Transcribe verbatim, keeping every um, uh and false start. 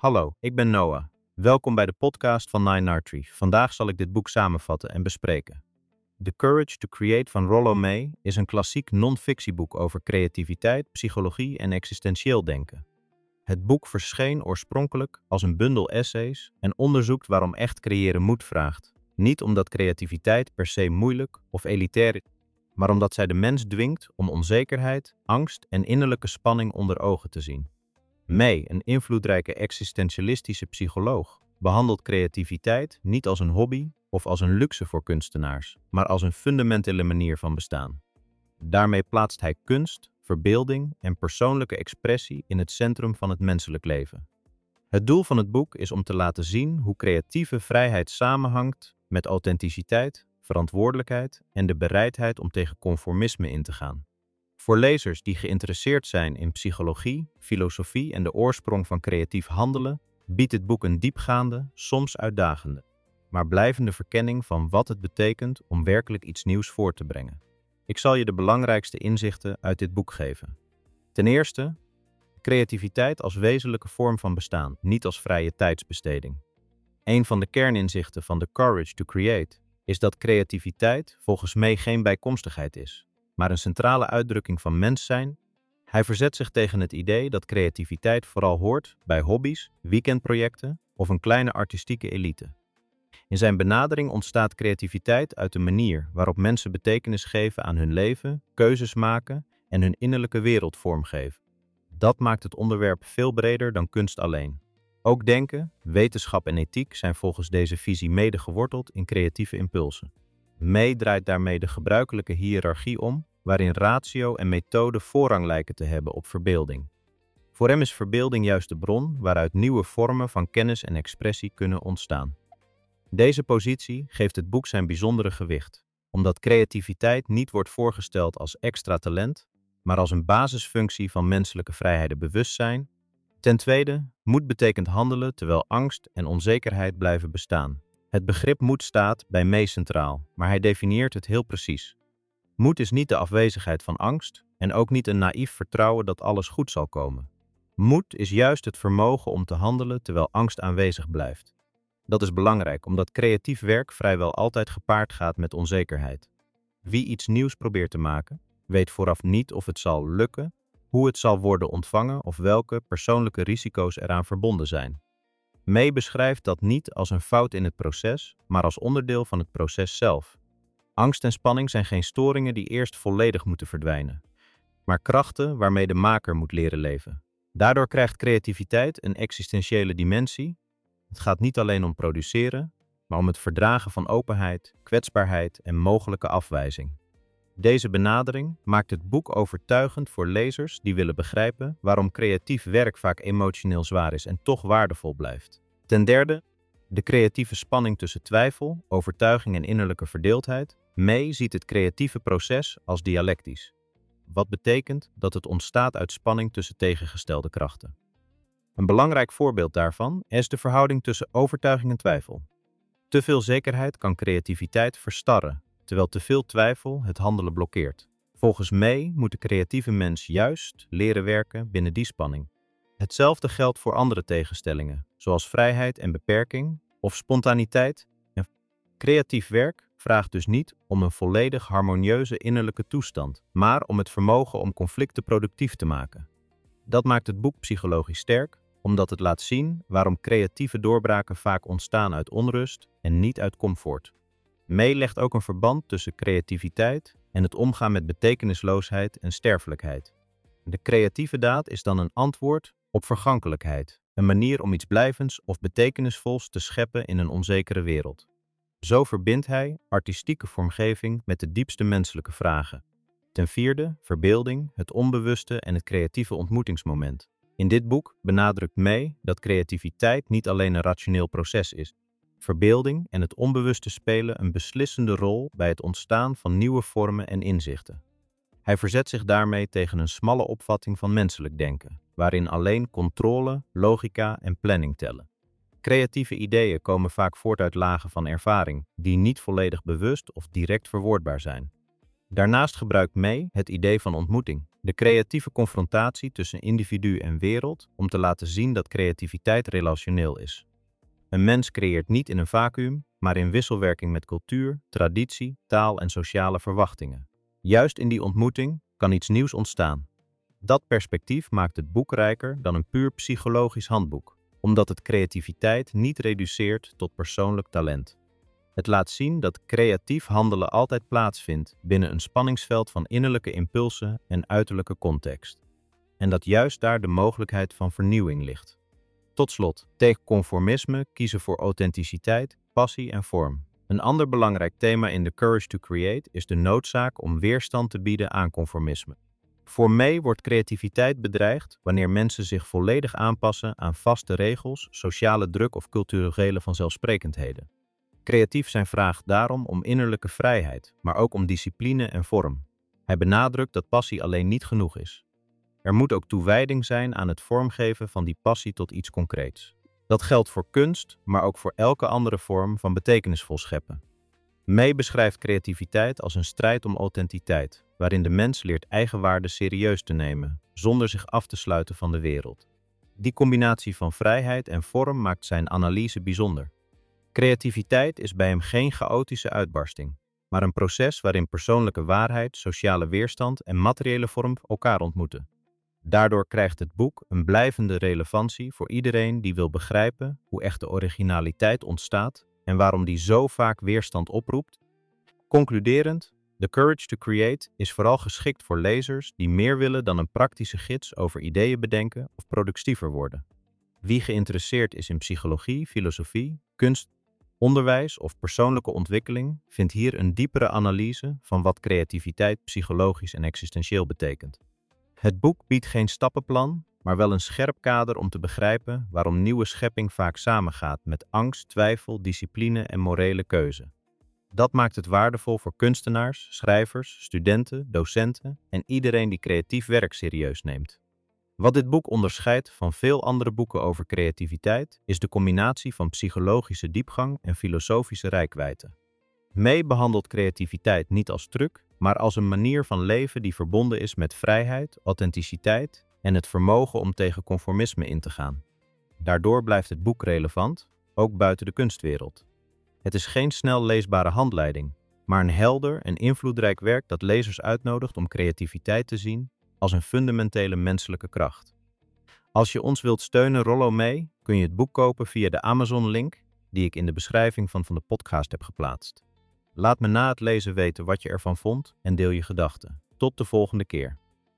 Hallo, ik ben Noah. Welkom bij de podcast van Nine Nartree. Vandaag zal ik dit boek samenvatten en bespreken. The Courage to Create van Rollo May is een klassiek non-fictieboek over creativiteit, psychologie en existentieel denken. Het boek verscheen oorspronkelijk als een bundel essays en onderzoekt waarom echt creëren moed vraagt. Niet omdat creativiteit per se moeilijk of elitair is, maar omdat zij de mens dwingt om onzekerheid, angst en innerlijke spanning onder ogen te zien. May, een invloedrijke existentialistische psycholoog, behandelt creativiteit niet als een hobby of als een luxe voor kunstenaars, maar als een fundamentele manier van bestaan. Daarmee plaatst hij kunst, verbeelding en persoonlijke expressie in het centrum van het menselijk leven. Het doel van het boek is om te laten zien hoe creatieve vrijheid samenhangt met authenticiteit, verantwoordelijkheid en de bereidheid om tegen conformisme in te gaan. Voor lezers die geïnteresseerd zijn in psychologie, filosofie en de oorsprong van creatief handelen, biedt dit boek een diepgaande, soms uitdagende, maar blijvende verkenning van wat het betekent om werkelijk iets nieuws voor te brengen. Ik zal je de belangrijkste inzichten uit dit boek geven. Ten eerste, creativiteit als wezenlijke vorm van bestaan, niet als vrije tijdsbesteding. Een van de kerninzichten van The Courage to Create is dat creativiteit volgens May geen bijkomstigheid is, maar een centrale uitdrukking van mens zijn. Hij verzet zich tegen het idee dat creativiteit vooral hoort bij hobby's, weekendprojecten of een kleine artistieke elite. In zijn benadering ontstaat creativiteit uit de manier waarop mensen betekenis geven aan hun leven, keuzes maken en hun innerlijke wereld vormgeven. Dat maakt het onderwerp veel breder dan kunst alleen. Ook denken, wetenschap en ethiek zijn volgens deze visie mede geworteld in creatieve impulsen. May draait daarmee de gebruikelijke hiërarchie om, waarin ratio en methode voorrang lijken te hebben op verbeelding. Voor hem is verbeelding juist de bron waaruit nieuwe vormen van kennis en expressie kunnen ontstaan. Deze positie geeft het boek zijn bijzondere gewicht, omdat creativiteit niet wordt voorgesteld als extra talent, maar als een basisfunctie van menselijke vrijheid en bewustzijn. Ten tweede, moed betekent handelen terwijl angst en onzekerheid blijven bestaan. Het begrip moed staat bij May centraal, maar hij definieert het heel precies. Moed is niet de afwezigheid van angst en ook niet een naïef vertrouwen dat alles goed zal komen. Moed is juist het vermogen om te handelen terwijl angst aanwezig blijft. Dat is belangrijk omdat creatief werk vrijwel altijd gepaard gaat met onzekerheid. Wie iets nieuws probeert te maken, weet vooraf niet of het zal lukken, hoe het zal worden ontvangen of welke persoonlijke risico's eraan verbonden zijn. May beschrijft dat niet als een fout in het proces, maar als onderdeel van het proces zelf. Angst en spanning zijn geen storingen die eerst volledig moeten verdwijnen, maar krachten waarmee de maker moet leren leven. Daardoor krijgt creativiteit een existentiële dimensie. Het gaat niet alleen om produceren, maar om het verdragen van openheid, kwetsbaarheid en mogelijke afwijzing. Deze benadering maakt het boek overtuigend voor lezers die willen begrijpen waarom creatief werk vaak emotioneel zwaar is en toch waardevol blijft. Ten derde, de creatieve spanning tussen twijfel, overtuiging en innerlijke verdeeldheid. May ziet het creatieve proces als dialectisch, wat betekent dat het ontstaat uit spanning tussen tegengestelde krachten. Een belangrijk voorbeeld daarvan is de verhouding tussen overtuiging en twijfel. Te veel zekerheid kan creativiteit verstarren, terwijl te veel twijfel het handelen blokkeert. Volgens May moet de creatieve mens juist leren werken binnen die spanning. Hetzelfde geldt voor andere tegenstellingen, zoals vrijheid en beperking of spontaniteit. Creatief werk vraagt dus niet om een volledig harmonieuze innerlijke toestand, maar om het vermogen om conflicten productief te maken. Dat maakt het boek psychologisch sterk, omdat het laat zien waarom creatieve doorbraken vaak ontstaan uit onrust en niet uit comfort. May legt ook een verband tussen creativiteit en het omgaan met betekenisloosheid en sterfelijkheid. De creatieve daad is dan een antwoord op vergankelijkheid, een manier om iets blijvends of betekenisvols te scheppen in een onzekere wereld. Zo verbindt hij artistieke vormgeving met de diepste menselijke vragen. Ten vierde, verbeelding, het onbewuste en het creatieve ontmoetingsmoment. In dit boek benadrukt May dat creativiteit niet alleen een rationeel proces is. Verbeelding en het onbewuste spelen een beslissende rol bij het ontstaan van nieuwe vormen en inzichten. Hij verzet zich daarmee tegen een smalle opvatting van menselijk denken, waarin alleen controle, logica en planning tellen. Creatieve ideeën komen vaak voort uit lagen van ervaring, die niet volledig bewust of direct verwoordbaar zijn. Daarnaast gebruikt May het idee van ontmoeting, de creatieve confrontatie tussen individu en wereld, om te laten zien dat creativiteit relationeel is. Een mens creëert niet in een vacuüm, maar in wisselwerking met cultuur, traditie, taal en sociale verwachtingen. Juist in die ontmoeting kan iets nieuws ontstaan. Dat perspectief maakt het boek rijker dan een puur psychologisch handboek, omdat het creativiteit niet reduceert tot persoonlijk talent. Het laat zien dat creatief handelen altijd plaatsvindt binnen een spanningsveld van innerlijke impulsen en uiterlijke context. En dat juist daar de mogelijkheid van vernieuwing ligt. Tot slot, tegen conformisme kiezen voor authenticiteit, passie en vorm. Een ander belangrijk thema in The Courage to Create is de noodzaak om weerstand te bieden aan conformisme. Voor May wordt creativiteit bedreigd wanneer mensen zich volledig aanpassen aan vaste regels, sociale druk of culturele vanzelfsprekendheden. Creatief zijn vraagt daarom om innerlijke vrijheid, maar ook om discipline en vorm. Hij benadrukt dat passie alleen niet genoeg is. Er moet ook toewijding zijn aan het vormgeven van die passie tot iets concreets. Dat geldt voor kunst, maar ook voor elke andere vorm van betekenisvol scheppen. May beschrijft creativiteit als een strijd om authenticiteit, waarin de mens leert eigenwaarde serieus te nemen, zonder zich af te sluiten van de wereld. Die combinatie van vrijheid en vorm maakt zijn analyse bijzonder. Creativiteit is bij hem geen chaotische uitbarsting, maar een proces waarin persoonlijke waarheid, sociale weerstand en materiële vorm elkaar ontmoeten. Daardoor krijgt het boek een blijvende relevantie voor iedereen die wil begrijpen hoe echte originaliteit ontstaat en waarom die zo vaak weerstand oproept. Concluderend, The Courage to Create is vooral geschikt voor lezers die meer willen dan een praktische gids over ideeën bedenken of productiever worden. Wie geïnteresseerd is in psychologie, filosofie, kunst, onderwijs of persoonlijke ontwikkeling, vindt hier een diepere analyse van wat creativiteit psychologisch en existentieel betekent. Het boek biedt geen stappenplan, maar wel een scherp kader om te begrijpen waarom nieuwe schepping vaak samengaat met angst, twijfel, discipline en morele keuze. Dat maakt het waardevol voor kunstenaars, schrijvers, studenten, docenten en iedereen die creatief werk serieus neemt. Wat dit boek onderscheidt van veel andere boeken over creativiteit is de combinatie van psychologische diepgang en filosofische reikwijdte. May behandelt creativiteit niet als truc, maar als een manier van leven die verbonden is met vrijheid, authenticiteit en het vermogen om tegen conformisme in te gaan. Daardoor blijft het boek relevant, ook buiten de kunstwereld. Het is geen snel leesbare handleiding, maar een helder en invloedrijk werk dat lezers uitnodigt om creativiteit te zien als een fundamentele menselijke kracht. Als je ons wilt steunen, Rollo May, kun je het boek kopen via de Amazon-link die ik in de beschrijving van, van de podcast heb geplaatst. Laat me na het lezen weten wat je ervan vond en deel je gedachten. Tot de volgende keer.